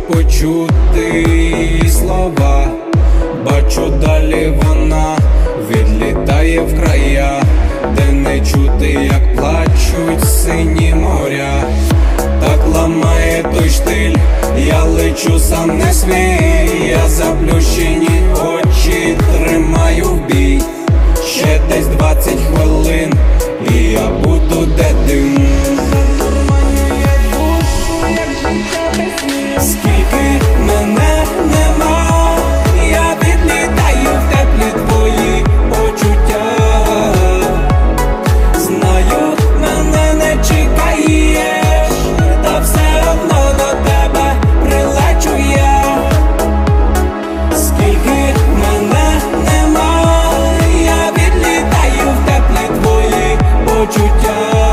почути її слова. Бачу, далі вона відлітає в края, де не чути, як плачуть сині моря. Так ламає той штиль, я лечу сам не свій. Я заплющені очі тримаю в бій. Ще десь 20 хвилин і я буду де дим. Скільки мене нема, я відлітаю в теплі твої почуття. Знаю, мене не чекаєш, та все одно до тебе прилечу я. Скільки мене нема, я відлітаю в теплі твої почуття.